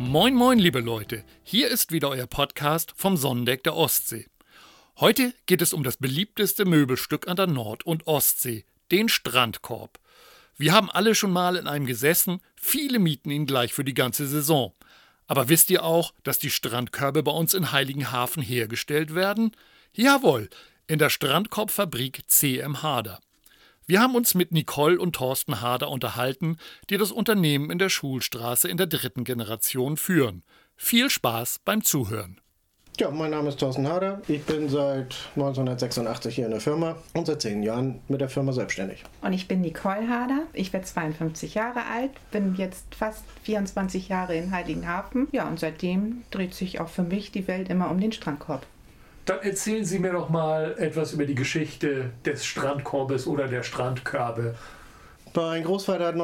Moin moin liebe Leute, hier ist wieder euer Podcast vom Sonnendeck der Ostsee. Heute geht es um das beliebteste Möbelstück an der Nord- und Ostsee, den Strandkorb. Wir haben alle schon mal in einem gesessen, viele mieten ihn gleich für die ganze Saison. Aber wisst ihr auch, dass die Strandkörbe bei uns in Heiligenhafen hergestellt werden? Jawohl, in der Strandkorbfabrik CM Harder. Wir haben uns mit Nicole und Thorsten Harder unterhalten, die das Unternehmen in der Schulstraße in der 3. Generation führen. Viel Spaß beim Zuhören. Ja, mein Name ist Thorsten Harder. Ich bin seit 1986 hier in der Firma und seit 10 Jahren mit der Firma selbstständig. Und ich bin Nicole Harder. Ich werde 52 Jahre alt, bin jetzt fast 24 Jahre in Heiligenhafen. Ja, und seitdem dreht sich auch für mich die Welt immer um den Strandkorb. Dann erzählen Sie mir doch mal etwas über die Geschichte des Strandkorbes oder der Strandkörbe. Mein Großvater hat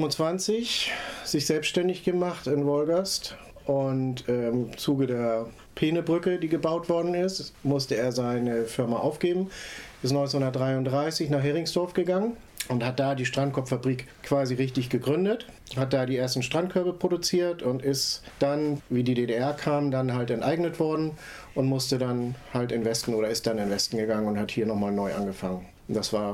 1925 sich selbstständig gemacht in Wolgast und im Zuge der Peenebrücke, die gebaut worden ist, musste er seine Firma aufgeben, ist 1933 nach Heringsdorf gegangen und hat da die Strandkorbfabrik quasi richtig gegründet, hat da die ersten Strandkörbe produziert und ist dann, wie die DDR kam, dann halt enteignet worden und musste dann halt in Westen oder ist dann in Westen gegangen und hat hier nochmal neu angefangen. Und das war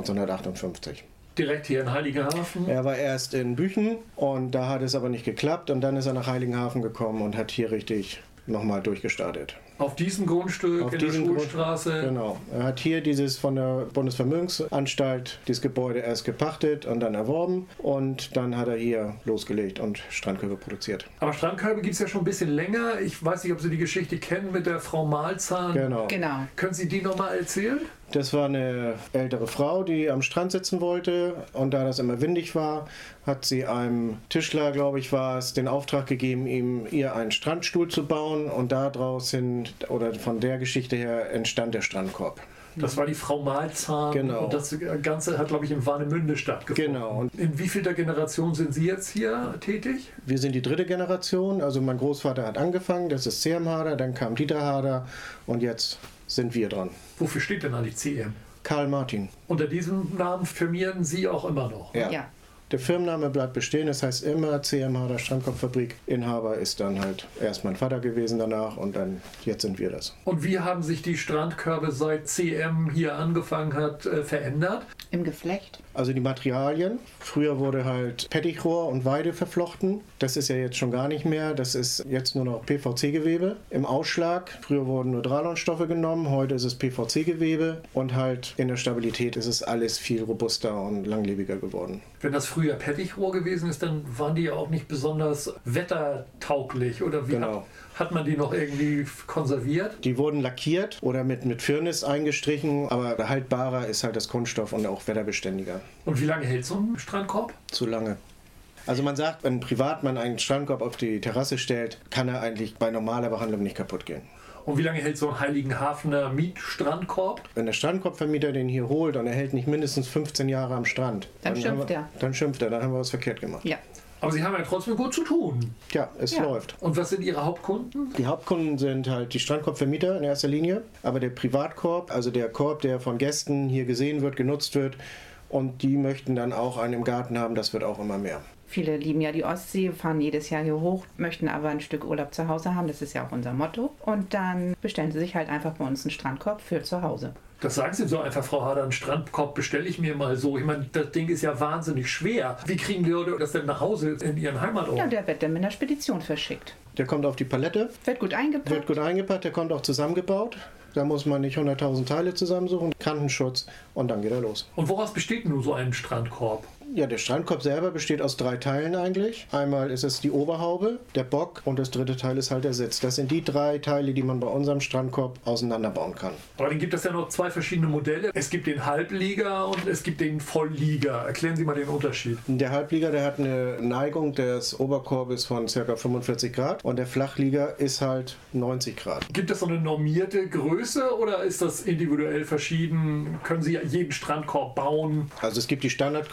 1958. Direkt hier in Heiligenhafen? Er war erst in Büchen und da hat es aber nicht geklappt und dann ist er nach Heiligenhafen gekommen und hat hier richtig nochmal durchgestartet. Auf diesem Grundstück in der Schulstraße? Genau. Er hat hier dieses von der Bundesvermögensanstalt, dieses Gebäude erst gepachtet und dann erworben und dann hat er hier losgelegt und Strandkörbe produziert. Aber Strandkörbe gibt es ja schon ein bisschen länger. Ich weiß nicht, ob Sie die Geschichte kennen mit der Frau Malzahn. Genau. Können Sie die nochmal erzählen? Das war eine ältere Frau, die am Strand sitzen wollte und da das immer windig war, hat sie einem Tischler, glaube ich, war es, den Auftrag gegeben, ihr einen Strandstuhl zu bauen und daraus hin, oder von der Geschichte her, entstand der Strandkorb. Das war die Frau Malzahn. Genau. Und das Ganze hat, glaube ich, in Warnemünde stattgefunden. Genau. Und in wievielter Generation sind Sie jetzt hier tätig? Wir sind die 3. Generation, also mein Großvater hat angefangen, das ist CM Harder, dann kam Dieter Harder und jetzt sind wir dran. Wofür steht denn eigentlich CM? Karl Martin. Unter diesem Namen firmieren Sie auch immer noch? Ja. Der Firmenname bleibt bestehen, das heißt immer CM Harder Strandkorbfabrik. Inhaber ist dann halt erst mein Vater gewesen danach und dann jetzt sind wir das. Und wie haben sich die Strandkörbe seit CM hier angefangen hat verändert? Im Geflecht. Also die Materialien. Früher wurde halt Pettichrohr und Weide verflochten. Das ist ja jetzt schon gar nicht mehr. Das ist jetzt nur noch PVC-Gewebe im Ausschlag. Früher wurden nur Dralonstoffe genommen. Heute ist es PVC-Gewebe. Und halt in der Stabilität ist es alles viel robuster und langlebiger geworden. Wenn das früher Pettichrohr gewesen ist, dann waren die ja auch nicht besonders wettertauglich. Oder wie Genau. Hat man die noch irgendwie konserviert? Die wurden lackiert oder mit Firnis eingestrichen. Aber haltbarer ist halt das Kunststoff und auch wetterbeständiger. Und wie lange hält so ein Strandkorb? Zu lange. Also man sagt, wenn ein Privatmann einen Strandkorb auf die Terrasse stellt, kann er eigentlich bei normaler Behandlung nicht kaputt gehen. Und wie lange hält so ein Heiligenhafener Mietstrandkorb? Wenn der Strandkorbvermieter den hier holt und er hält nicht mindestens 15 Jahre am Strand, Dann schimpft er. Dann schimpft er, dann haben wir was verkehrt gemacht. Ja. Aber Sie haben ja trotzdem gut zu tun. Ja, es läuft. Und was sind Ihre Hauptkunden? Die Hauptkunden sind halt die Strandkorbvermieter in erster Linie, aber der Privatkorb, also der Korb, der von Gästen hier gesehen wird, genutzt wird und die möchten dann auch einen im Garten haben, das wird auch immer mehr. Viele lieben ja die Ostsee, fahren jedes Jahr hier hoch, möchten aber ein Stück Urlaub zu Hause haben. Das ist ja auch unser Motto. Und dann bestellen sie sich halt einfach bei uns einen Strandkorb für zu Hause. Das sagen Sie so einfach, Frau Harder, einen Strandkorb bestelle ich mir mal so. Ich meine, das Ding ist ja wahnsinnig schwer. Wie kriegen die Leute das denn nach Hause in ihren Heimatort? Ja, der wird dann mit einer Spedition verschickt. Der kommt auf die Palette, Wird gut eingepackt. der kommt auch zusammengebaut. Da muss man nicht 100.000 Teile zusammensuchen, Kantenschutz und dann geht er los. Und woraus besteht nun so ein Strandkorb? Ja, der Strandkorb selber besteht aus 3 Teilen eigentlich. Einmal ist es die Oberhaube, der Bock und das 3. Teil ist halt der Sitz. Das sind die 3 Teile, die man bei unserem Strandkorb auseinanderbauen kann. Aber dann gibt es ja noch 2 verschiedene Modelle. Es gibt den Halblieger und es gibt den Volllieger. Erklären Sie mal den Unterschied. Der Halblieger, der hat eine Neigung des Oberkorbes von ca. 45 Grad und der Flachlieger ist halt 90 Grad. Gibt es so eine normierte Größe oder ist das individuell verschieden? Können Sie jeden Strandkorb bauen? Also es gibt die Standardgrößen,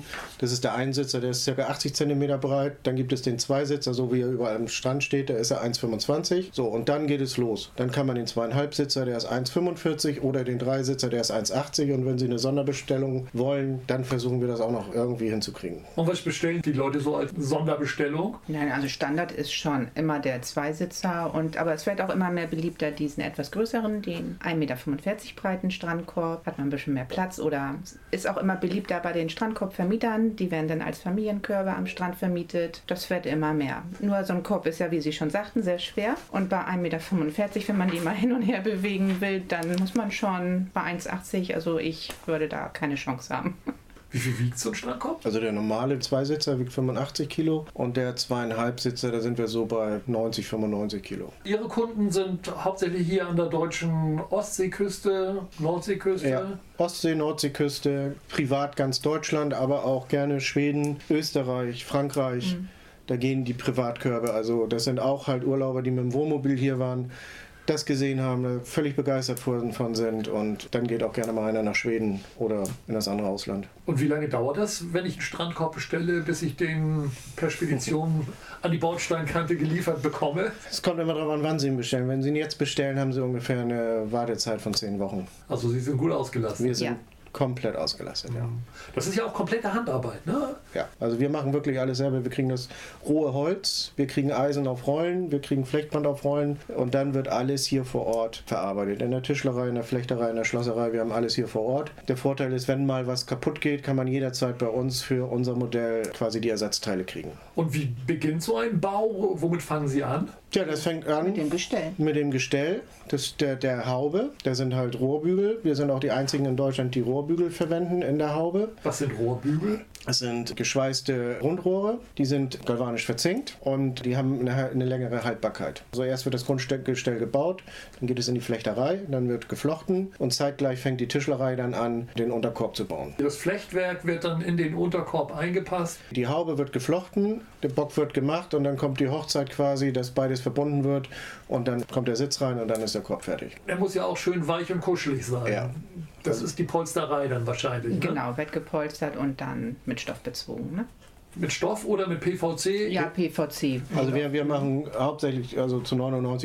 Strandkörben. Das ist der Einsitzer, der ist ca. 80 cm breit. Dann gibt es den Zweisitzer, so wie er überall am Strand steht, da ist er 1,25. So, und dann geht es los. Dann kann man den 2,5-Sitzer, der ist 1,45 oder den Dreisitzer, der ist 1,80. Und wenn Sie eine Sonderbestellung wollen, dann versuchen wir das auch noch irgendwie hinzukriegen. Und was bestellen die Leute so als Sonderbestellung? Nein, also Standard ist schon immer der Zweisitzer, aber es wird auch immer mehr beliebter, diesen etwas größeren, den 1,45 Meter breiten Strandkorb, hat man ein bisschen mehr Platz, oder ist auch immer beliebter bei den Strandkorbvermietern, die werden dann als Familienkörbe am Strand vermietet. Das wird immer mehr. Nur so ein Korb ist ja, wie Sie schon sagten, sehr schwer, und bei 1,45 Meter, wenn man die mal hin und her bewegen will, dann muss man schon bei 1,80, also ich würde da keine Chance haben. Wie viel wiegt so ein Strandkorb? Also der normale Zweisitzer wiegt 85 Kilo und der 2,5-Sitzer, da sind wir so bei 90, 95 Kilo. Ihre Kunden sind hauptsächlich hier an der deutschen Ostseeküste, Nordseeküste? Ja, Ostsee, Nordseeküste, privat ganz Deutschland, aber auch gerne Schweden, Österreich, Frankreich. Da gehen die Privatkörbe. Also das sind auch halt Urlauber, die mit dem Wohnmobil hier waren, das gesehen haben, völlig begeistert von sind, und dann geht auch gerne mal einer nach Schweden oder in das andere Ausland. Und wie lange dauert das, wenn ich einen Strandkorb bestelle, bis ich den per Spedition an die Bordsteinkante geliefert bekomme? Es kommt immer darauf an, wann Sie ihn bestellen. Wenn Sie ihn jetzt bestellen, haben Sie ungefähr eine Wartezeit von 10 Wochen. Also Sie sind gut ausgelastet. Wir sind komplett ausgelastet, ja. Das ist ja auch komplette Handarbeit, ne? Ja, also wir machen wirklich alles selber. Wir kriegen das rohe Holz, wir kriegen Eisen auf Rollen, wir kriegen Flechtband auf Rollen, und dann wird alles hier vor Ort verarbeitet. In der Tischlerei, in der Flechterei, in der Schlosserei, wir haben alles hier vor Ort. Der Vorteil ist, wenn mal was kaputt geht, kann man jederzeit bei uns für unser Modell quasi die Ersatzteile kriegen. Und wie beginnt so ein Bau? Womit fangen Sie an? Ja, das fängt an Mit dem Gestell. mit dem Gestell der Haube. Da sind halt Rohrbügel. Wir sind auch die einzigen in Deutschland, die Rohrbügel verwenden in der Haube. Was sind Rohrbügel? Es sind geschweißte Rundrohre, die sind galvanisch verzinkt und die haben eine längere Haltbarkeit. Also erst wird das Grundgestell gebaut, dann geht es in die Flechterei, dann wird geflochten und zeitgleich fängt die Tischlerei dann an, den Unterkorb zu bauen. Das Flechtwerk wird dann in den Unterkorb eingepasst. Die Haube wird geflochten, der Bock wird gemacht und dann kommt die Hochzeit quasi, dass beides verbunden wird, und dann kommt der Sitz rein und dann ist der Korb fertig. Er muss ja auch schön weich und kuschelig sein. Ja. Das ist die Polsterei dann wahrscheinlich. Ne? Genau, wird gepolstert und dann mit Stoff bezogen. Ne? Mit Stoff oder mit PVC? Ja, PVC. Also wir machen hauptsächlich, also zu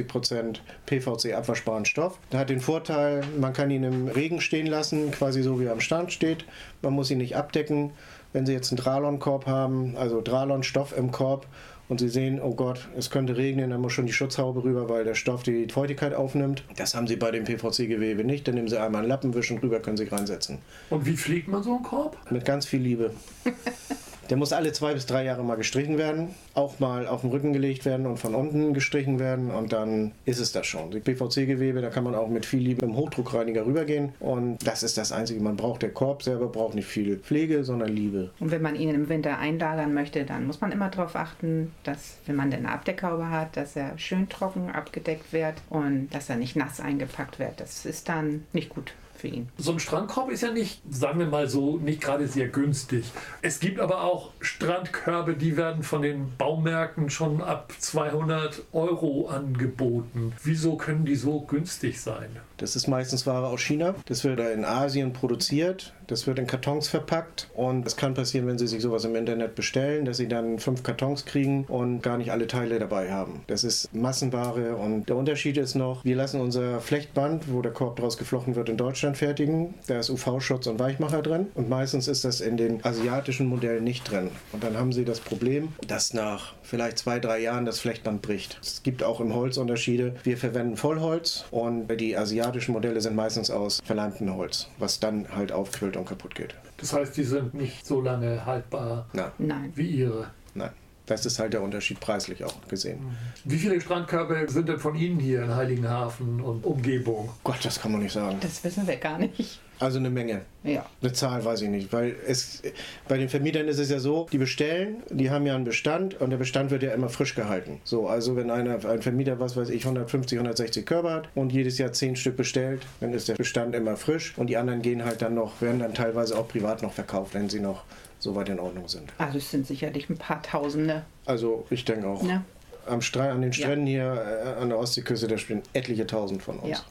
99% PVC abwaschbaren Stoff. Der hat den Vorteil, man kann ihn im Regen stehen lassen, quasi so wie er am Strand steht. Man muss ihn nicht abdecken. Wenn Sie jetzt einen Dralon-Korb haben, also Dralon-Stoff im Korb, und Sie sehen, oh Gott, es könnte regnen, dann muss schon die Schutzhaube rüber, weil der Stoff die Feuchtigkeit aufnimmt. Das haben Sie bei dem PVC-Gewebe nicht. Dann nehmen Sie einmal einen Lappen, wischen rüber, können Sie reinsetzen. Und wie pflegt man so einen Korb? Mit ganz viel Liebe. Der muss alle 2 bis 3 Jahre mal gestrichen werden, auch mal auf den Rücken gelegt werden und von unten gestrichen werden, und dann ist es das schon. Die PVC-Gewebe, da kann man auch mit viel Liebe im Hochdruckreiniger rübergehen, und das ist das Einzige. Man braucht, der Korb selber braucht nicht viel Pflege, sondern Liebe. Und wenn man ihn im Winter einlagern möchte, dann muss man immer darauf achten, dass, wenn man eine Abdeckhaube hat, dass er schön trocken abgedeckt wird und dass er nicht nass eingepackt wird. Das ist dann nicht gut für ihn. So ein Strandkorb ist ja nicht, sagen wir mal so, nicht gerade sehr günstig. Es gibt aber auch Strandkörbe, die werden von den Baumärkten schon ab 200 € angeboten. Wieso können die so günstig sein? Das ist meistens Ware aus China. Das wird in Asien produziert. Das wird in Kartons verpackt, und es kann passieren, wenn Sie sich sowas im Internet bestellen, dass Sie dann 5 Kartons kriegen und gar nicht alle Teile dabei haben. Das ist Massenware, und der Unterschied ist noch, wir lassen unser Flechtband, wo der Korb draus geflochten wird, in Deutschland fertigen. Da ist UV-Schutz und Weichmacher drin, und meistens ist das in den asiatischen Modellen nicht drin. Und dann haben Sie das Problem, dass nach vielleicht 2, 3 Jahren das Flechtband bricht. Es gibt auch im Holz Unterschiede. Wir verwenden Vollholz, und die asiatischen Modelle sind meistens aus verleimtem Holz, was dann halt aufquillt und kaputt geht. Das heißt, die sind nicht so lange haltbar Nein. wie ihre. Nein. Das ist halt der Unterschied preislich auch gesehen. Wie viele Strandkörbe sind denn von Ihnen hier in Heiligenhafen und Umgebung? Gott, das kann man nicht sagen. Das wissen wir gar nicht. Also eine Menge. Ja. Eine Zahl weiß ich nicht, weil bei den Vermietern ist es ja so, die bestellen, die haben ja einen Bestand, und der Bestand wird ja immer frisch gehalten. So, also wenn ein Vermieter, was weiß ich, 150, 160 Körbe hat und jedes Jahr 10 Stück bestellt, dann ist der Bestand immer frisch, und die anderen gehen halt dann noch, werden dann teilweise auch privat noch verkauft, wenn sie noch so weit in Ordnung sind. Also es sind sicherlich ein paar Tausende. Also ich denke auch. Ne? An den Stränden hier an der Ostseeküste, da spielen etliche Tausend von uns. Ja.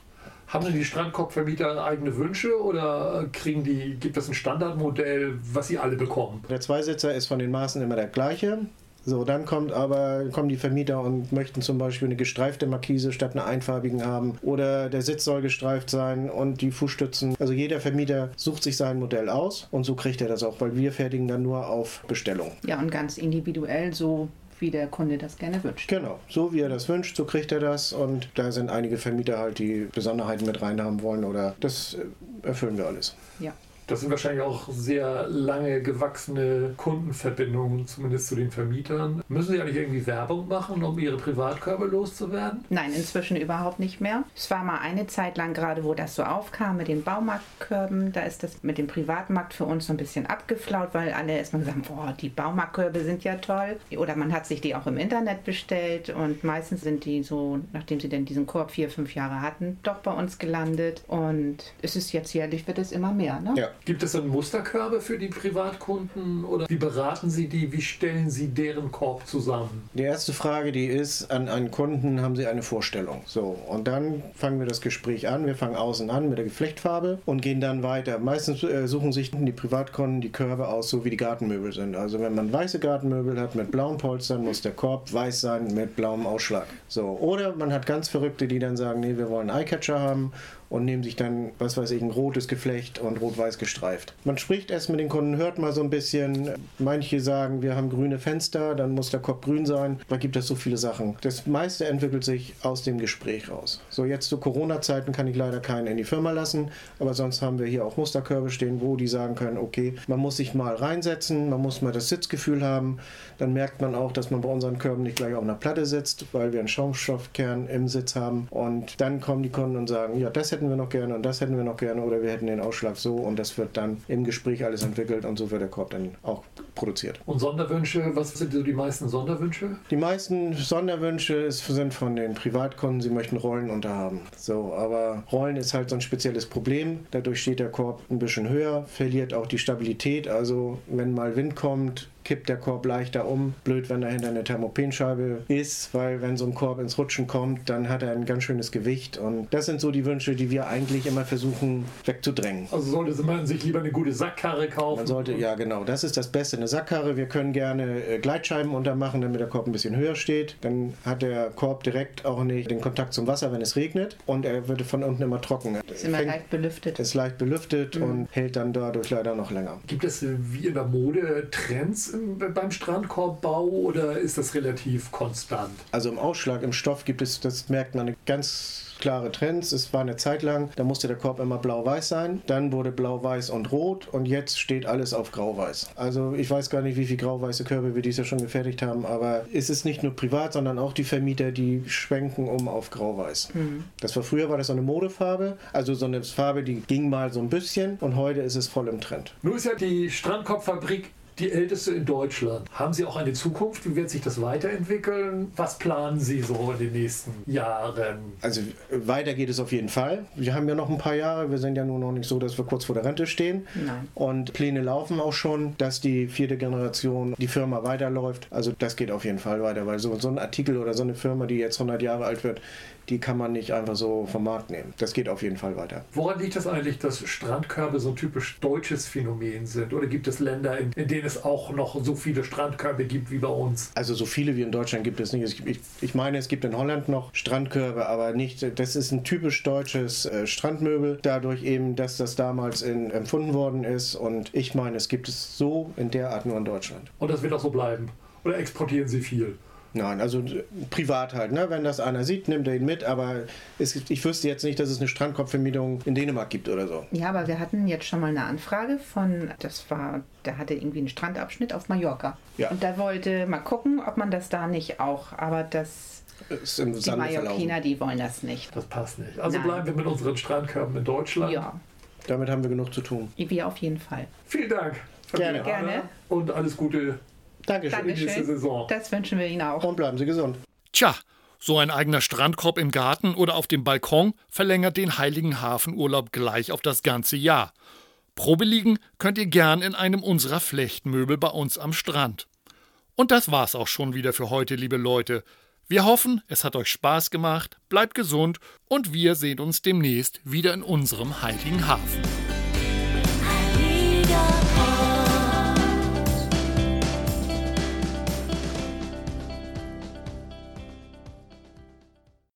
Haben denn die Strandkorbvermieter eigene Wünsche oder gibt es ein Standardmodell, was sie alle bekommen? Der Zweisitzer ist von den Maßen immer der gleiche. So, dann kommen die Vermieter und möchten zum Beispiel eine gestreifte Markise statt einer einfarbigen haben. Oder der Sitz soll gestreift sein und die Fußstützen. Also jeder Vermieter sucht sich sein Modell aus und so kriegt er das auch, weil wir fertigen dann nur auf Bestellung. Ja, und ganz individuell, so wie der Kunde das gerne wünscht. Genau, so wie er das wünscht, so kriegt er das. Und da sind einige Vermieter halt, die Besonderheiten mit reinhaben wollen. Oder das erfüllen wir alles. Ja. Das sind wahrscheinlich auch sehr lange gewachsene Kundenverbindungen, zumindest zu den Vermietern. Müssen Sie eigentlich irgendwie Werbung machen, um Ihre Privatkörbe loszuwerden? Nein, inzwischen überhaupt nicht mehr. Es war mal eine Zeit lang gerade, wo das so aufkam mit den Baumarktkörben. Da ist das mit dem Privatmarkt für uns so ein bisschen abgeflaut, weil alle erstmal gesagt haben, boah, die Baumarktkörbe sind ja toll. Oder man hat sich die auch im Internet bestellt und meistens sind die so, nachdem sie denn diesen Korb 4-5 Jahre hatten, doch bei uns gelandet. Und es ist jetzt jährlich, wird es immer mehr, ne? Ja. Gibt es dann Musterkörbe für die Privatkunden oder wie beraten Sie die, wie stellen Sie deren Korb zusammen? Die erste Frage, die ist, an einen Kunden haben Sie eine Vorstellung. So, und dann fangen wir das Gespräch an. Wir fangen außen an mit der Geflechtfarbe und gehen dann weiter. Meistens suchen sich die Privatkunden die Körbe aus, so wie die Gartenmöbel sind. Also wenn man weiße Gartenmöbel hat mit blauen Polstern, muss der Korb weiß sein mit blauem Ausschlag. So, oder man hat ganz Verrückte, die dann sagen, nee, wir wollen einen Eyecatcher haben und nehmen sich dann, was weiß ich, ein rotes Geflecht und rot-weiß gestreift. Man spricht erst mit den Kunden, hört mal so ein bisschen. Manche sagen, wir haben grüne Fenster, dann muss der Korb grün sein. Da gibt es so viele Sachen. Das meiste entwickelt sich aus dem Gespräch raus. So, jetzt zu Corona-Zeiten kann ich leider keinen in die Firma lassen, aber sonst haben wir hier auch Musterkörbe stehen, wo die sagen können, okay, man muss sich mal reinsetzen, man muss mal das Sitzgefühl haben. Dann merkt man auch, dass man bei unseren Körben nicht gleich auf einer Platte sitzt, weil wir einen Schaumstoffkern im Sitz haben. Und dann kommen die Kunden und sagen, ja, das hätten wir noch gerne und das hätten wir noch gerne oder wir hätten den Ausschlag so und das wird dann im Gespräch alles entwickelt und so wird der Korb dann auch produziert. Und Sonderwünsche, was sind so die meisten Sonderwünsche? Die meisten Sonderwünsche sind von den Privatkunden, sie möchten Rollen unterhaben. So, aber Rollen ist halt so ein spezielles Problem. Dadurch steht der Korb ein bisschen höher, verliert auch die Stabilität. Also wenn mal Wind kommt, kippt der Korb leichter um. Blöd, wenn dahinter eine Thermopenscheibe ist, weil wenn so ein Korb ins Rutschen kommt, dann hat er ein ganz schönes Gewicht. Und das sind so die Wünsche, die wir eigentlich immer versuchen wegzudrängen. Also sollte man sich lieber eine gute Sackkarre kaufen? Man sollte, ja genau, das ist das Beste, eine Sackkarre. Wir können gerne Gleitscheiben untermachen, damit der Korb ein bisschen höher steht. Dann hat der Korb direkt auch nicht den Kontakt zum Wasser, wenn es regnet. Und er wird von unten immer trocken. Ist immer leicht belüftet. Ist leicht belüftet und hält dann dadurch leider noch länger. Gibt es wie in der Mode Trends beim Strandkorbbau oder ist das relativ konstant? Also im Ausschlag, im Stoff gibt es, das merkt man, eine ganz klare Trends. Es war eine Zeit lang, da musste der Korb immer blau-weiß sein. Dann wurde blau-weiß und rot und jetzt steht alles auf grau-weiß. Also ich weiß gar nicht, wie viele grau-weiße Körbe wir dieses Jahr schon gefertigt haben, aber es ist nicht nur privat, sondern auch die Vermieter, die schwenken um auf grau-weiß. Früher war das so eine Modefarbe, also so eine Farbe, die ging mal so ein bisschen und heute ist es voll im Trend. Nun ist ja die Strandkorbfabrik die älteste in Deutschland. Haben Sie auch eine Zukunft? Wie wird sich das weiterentwickeln? Was planen Sie so in den nächsten Jahren? Also weiter geht es auf jeden Fall. Wir haben ja noch ein paar Jahre. Wir sind ja nur noch nicht so, dass wir kurz vor der Rente stehen. Nein. Und Pläne laufen auch schon, dass die 4. Generation die Firma weiterläuft. Also das geht auf jeden Fall weiter, weil so ein Artikel oder so eine Firma, die jetzt 100 Jahre alt wird, die kann man nicht einfach so vom Markt nehmen. Das geht auf jeden Fall weiter. Woran liegt das eigentlich, dass Strandkörbe so ein typisch deutsches Phänomen sind? Oder gibt es Länder, in denen es auch noch so viele Strandkörbe gibt wie bei uns? Also so viele wie in Deutschland gibt es nicht. Ich meine, es gibt in Holland noch Strandkörbe, aber nicht. Das ist ein typisch deutsches Strandmöbel. Dadurch eben, dass das damals empfunden worden ist. Und ich meine, es gibt es so in der Art nur in Deutschland. Und das wird auch so bleiben? Oder exportieren Sie viel? Nein, also privat halt. Ne? Wenn das einer sieht, nimmt er ihn mit. Aber ich wüsste jetzt nicht, dass es eine Strandkorbvermietung in Dänemark gibt oder so. Ja, aber wir hatten jetzt schon mal eine Anfrage der hatte irgendwie einen Strandabschnitt auf Mallorca. Ja. Und da wollte mal gucken, ob man das da nicht auch, aber die Mallorquiner, die wollen das nicht. Das passt nicht. Also Nein. bleiben wir mit unseren Strandkörben in Deutschland. Ja, Damit haben wir genug zu tun. wir auf jeden Fall. Vielen Dank. Gerne. Gerne. Und alles Gute Dankeschön. in die nächste Saison. Das wünschen wir Ihnen auch. Und bleiben Sie gesund. Tja, so ein eigener Strandkorb im Garten oder auf dem Balkon verlängert den heiligen Hafenurlaub gleich auf das ganze Jahr. Probe liegen könnt ihr gern in einem unserer Flechtmöbel bei uns am Strand. Und das war's auch schon wieder für heute, liebe Leute. Wir hoffen, es hat euch Spaß gemacht, bleibt gesund und wir sehen uns demnächst wieder in unserem heiligen Hafen.